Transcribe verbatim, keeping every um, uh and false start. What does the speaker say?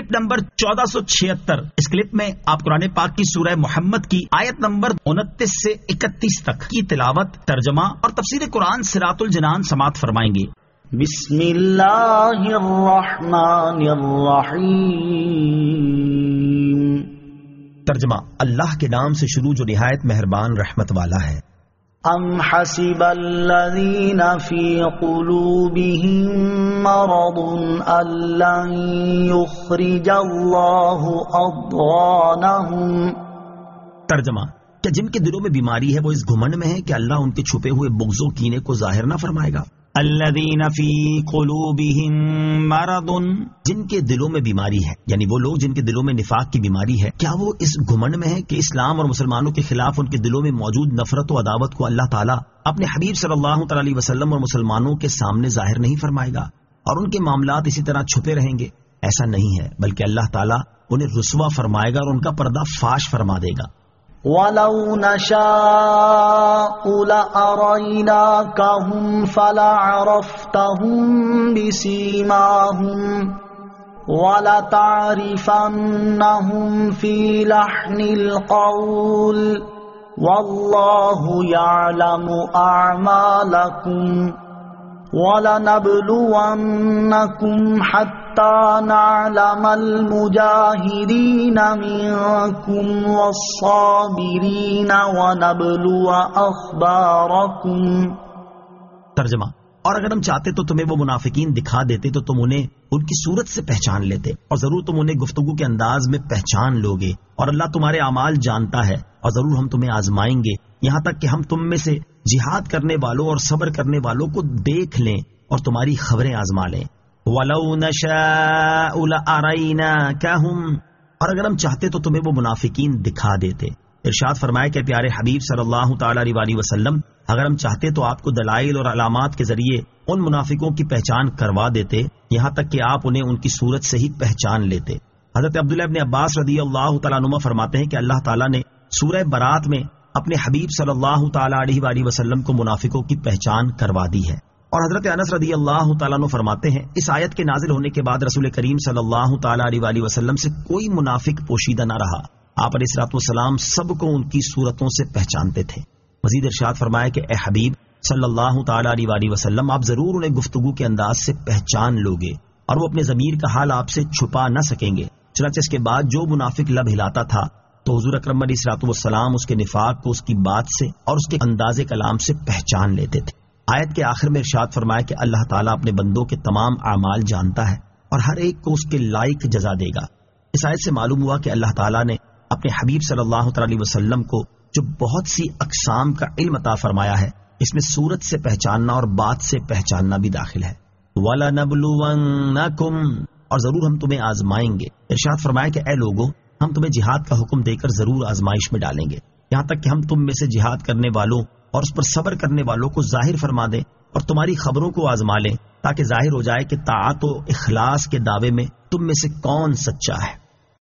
Clip number چودہ سو چھہتر. اس clip میں آپ قرآن پاک کی سورہ محمد کی آیت نمبر انتیس سے اکتیس تک کی تلاوت، ترجمہ اور تفسیر قرآن صراط الجنان سماعت فرمائیں گے. بسم اللہ الرحمن الرحیم. ترجمہ: اللہ کے نام سے شروع جو نہایت مہربان رحمت والا ہے. ام حسب الذین فی قلوبہم مرض ان لن یخرج اللہ اضغانہم. ترجمہ: کہ جن کے دلوں میں بیماری ہے وہ اس گھمنڈ میں ہے کہ اللہ ان کے چھپے ہوئے بغض و کینے کو ظاہر نہ فرمائے گا. الذین فی قلوبہم مرض، جن کے دلوں میں بیماری ہے، یعنی وہ لوگ جن کے دلوں میں نفاق کی بیماری ہے، کیا وہ اس گھمنڈ میں ہے کہ اسلام اور مسلمانوں کے خلاف ان کے دلوں میں موجود نفرت و عداوت کو اللہ تعالیٰ اپنے حبیب صلی اللہ تعالی علیہ وسلم اور مسلمانوں کے سامنے ظاہر نہیں فرمائے گا اور ان کے معاملات اسی طرح چھپے رہیں گے؟ ایسا نہیں ہے، بلکہ اللہ تعالیٰ انہیں رسوا فرمائے گا اور ان کا پردہ فاش فرما دے گا. وَلَوْ نَشَاءُ لَأَرَيْنَاكَهُمْ فَلَعَرَفْتَهُمْ بِسِيمَاهُمْ وَلَتَعْرِفَنَّهُمْ فِي لَحْنِ الْقَوْلِ وَاللَّهُ يَعْلَمُ أَعْمَالَكُمْ وَلَنَبْلُوَنَّكُمْ حَتَّى نَعْلَمَ الْمُجَاهِدِينَ مِنكُمْ وَالصَّابِرِينَ وَنَبْلُوَ أَخْبَارَكُمْ. ترجمہ: اور اگر ہم چاہتے تو تمہیں وہ منافقین دکھا دیتے تو تم انہیں ان کی صورت سے پہچان لیتے، اور ضرور تم انہیں گفتگو کے انداز میں پہچان لوگے، اور اللہ تمہارے اعمال جانتا ہے، اور ضرور ہم تمہیں آزمائیں گے یہاں تک کہ ہم تم میں سے جہاد کرنے والوں اور صبر کرنے والوں کو دیکھ لیں اور تمہاری خبریں آزما لیں. وَلَوْ نَشَاءُ لَأَرَيْنَاكَهُمْ، اور اگر ہم چاہتے تو تمہیں وہ منافقین دکھا دیتے. ارشاد فرمایا کہ پیارے حبیب صلی اللہ تعالی علیہ وسلم، اگر ہم چاہتے تو آپ کو دلائل اور علامات کے ذریعے ان منافقوں کی پہچان کروا دیتے، یہاں تک کہ آپ انہیں ان کی صورت سے ہی پہچان لیتے. حضرت عبداللہ ابن عباس رضی اللہ تعالیٰ عنہ فرماتے ہیں کہ اللہ تعالیٰ نے سورہ برات میں اپنے حبیب صلی اللہ تعالی علیہ وآلہ وسلم کو منافقوں کی پہچان کروا دی ہے. اور حضرت انس رضی اللہ تعالیٰ عنہ فرماتے ہیں اس آیت کے نازل ہونے کے بعد رسول کریم صلی اللہ تعالی علیہ وآلہ وسلم سے کوئی منافق پوشیدہ نہ رہا. آپ علیہ الصلوۃ والسلام سب کو ان کی صورتوں سے پہچانتے تھے. مزید ارشاد فرمایا کہ اے حبیب صلی اللہ تعالی علیہ وآلہ وسلم، آپ ضرور انہیں گفتگو کے انداز سے پہچان لوگے اور وہ اپنے ضمیر کا حال آپ سے چھپا نہ سکیں گے. چنانچہ اس کے بعد جو منافق لب ہلاتا تھا تو حضور اکرم علیہ الصلوۃ والسلام اس کے نفاق کو اس کی بات سے اور اس کے انداز کلام سے پہچان لیتے تھے. آیت کے آخر میں ارشاد فرمایا کہ اللہ تعالیٰ اپنے بندوں کے تمام اعمال جانتا ہے اور ہر ایک کو اس کے لائق جزا دے گا. اس آیت سے معلوم ہوا کہ اللہ تعالیٰ نے اپنے حبیب صلی اللہ تعالی علیہ وسلم کو جو بہت سی اقسام کا علم عطا فرمایا ہے، اس میں صورت سے پہچاننا اور بات سے پہچاننا بھی داخل ہے. وَلَنَبْلُوَنَّكُمْ، اور ضرور ہم تمہیں آزمائیں گے. ارشاد فرمایا کہ اے لوگوں، ہم تمہیں جہاد کا حکم دے کر ضرور آزمائش میں ڈالیں گے، یہاں تک کہ ہم تم میں سے جہاد کرنے والوں اور اس پر صبر کرنے والوں کو ظاہر فرما دیں اور تمہاری خبروں کو آزما لیں، تاکہ ظاہر ہو جائے کہ طاعت و اخلاص کے دعوے میں تم میں سے کون سچا ہے.